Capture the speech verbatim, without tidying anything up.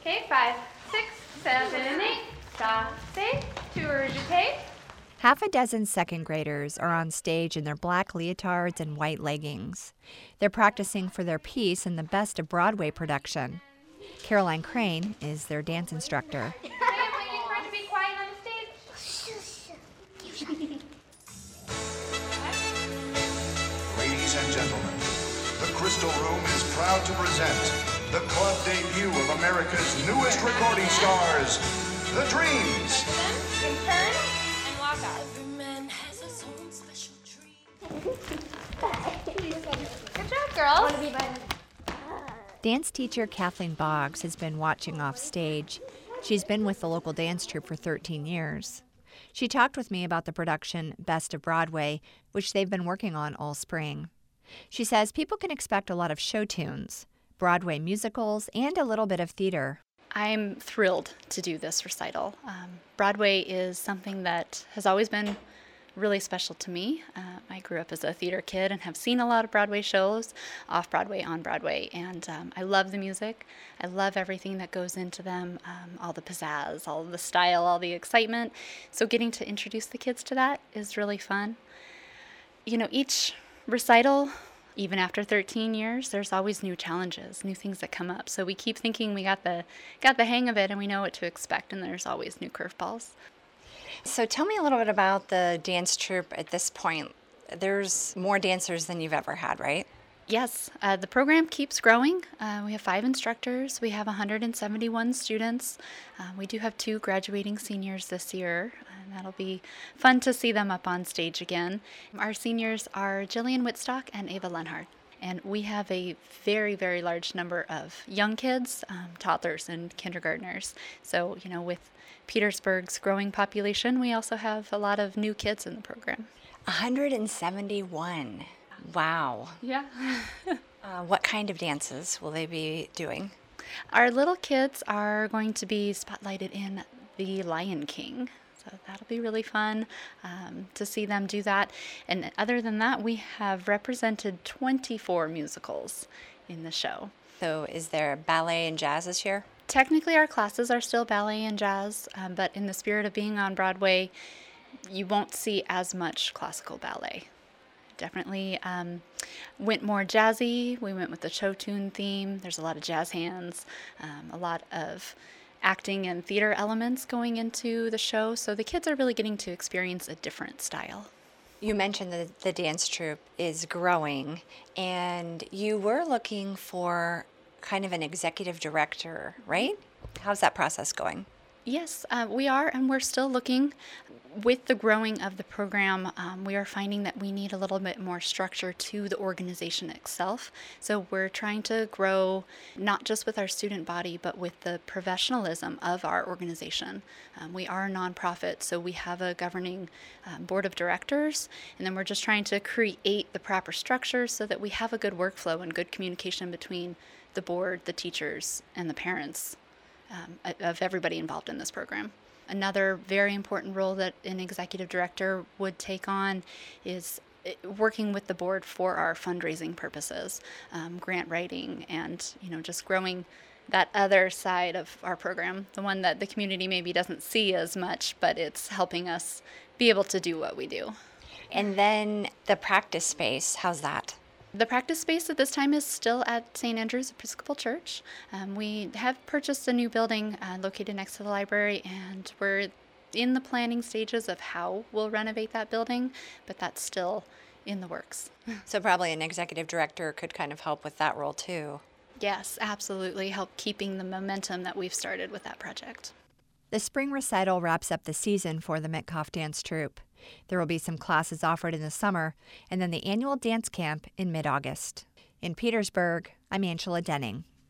Okay, five, six, seven, and eight. Chassé, tour de paix. Half a dozen second graders are on stage in their black leotards and white leggings. They're practicing for their piece in the Best of Broadway production. Caroline Crane is their dance instructor. I am waiting for it to be quiet on the stage. Ladies and gentlemen, the Crystal Room is proud to present the club debut of America's newest recording stars, The Dreams. In turn, and walk out. Good job, girls. Dance teacher Kathleen Boggs has been watching off stage. She's been with the local dance troupe for thirteen years. She talked with me about the production Best of Broadway, which they've been working on all spring. She says people can expect a lot of show tunes, Broadway musicals, and a little bit of theater. I'm thrilled to do this recital. Um, Broadway is something that has always been really special to me. Uh, I grew up as a theater kid and have seen a lot of Broadway shows, off-Broadway, on-Broadway, and um, I love the music. I love everything that goes into them, um, all the pizzazz, all the style, all the excitement. So getting to introduce the kids to that is really fun. You know, each recital, even after thirteen years, there's always new challenges, new things that come up. So we keep thinking we got the got the hang of it and we know what to expect, and there's always new curveballs. So tell me a little bit about the dance troupe at this point. There's more dancers than you've ever had, right? Yes, uh, the program keeps growing. Uh, we have five instructors. We have one hundred seventy-one students. Uh, we do have two graduating seniors this year, and that'll be fun to see them up on stage again. Our seniors are Jillian Whitstock and Ava Lenhard. And we have a very, very large number of young kids, um, toddlers and kindergartners. So, you know, with Petersburg's growing population, we also have a lot of new kids in the program. one hundred seventy-one. Wow. Yeah. uh, what kind of dances will they be doing? Our little kids are going to be spotlighted in The Lion King. So that'll be really fun um, to see them do that. And other than that, we have represented twenty-four musicals in the show. So is there ballet and jazz this year? Technically, our classes are still ballet and jazz, um, but in the spirit of being on Broadway, you won't see as much classical ballet. Definitely um, went more jazzy. We went with the show tune theme. There's a lot of jazz hands, um, a lot of acting and theater elements going into the show. So the kids are really getting to experience a different style. You mentioned that the dance troupe is growing, and you were looking for kind of an executive director, right? How's that process going? Yes, uh, we are, and we're still looking. With the growing of the program, um, we are finding that we need a little bit more structure to the organization itself. So we're trying to grow not just with our student body, but with the professionalism of our organization. Um, we are a nonprofit, so we have a governing um, board of directors, and then we're just trying to create the proper structure so that we have a good workflow and good communication between the board, the teachers, and the parents um, of everybody involved in this program. Another very important role that an executive director would take on is working with the board for our fundraising purposes, um, grant writing, and you know just growing that other side of our program, the one that the community maybe doesn't see as much, but it's helping us be able to do what we do. And then the practice space, how's that? The practice space at this time is still at Saint Andrew's Episcopal Church. Um, we have purchased a new building uh, located next to the library, and we're in the planning stages of how we'll renovate that building, but that's still in the works. So probably an executive director could kind of help with that role too. Yes, absolutely. Help keeping the momentum that we've started with that project. The spring recital wraps up the season for the Metcalf Dance Troupe. There will be some classes offered in the summer, and then the annual dance camp in mid-August. In Petersburg, I'm Angela Denning.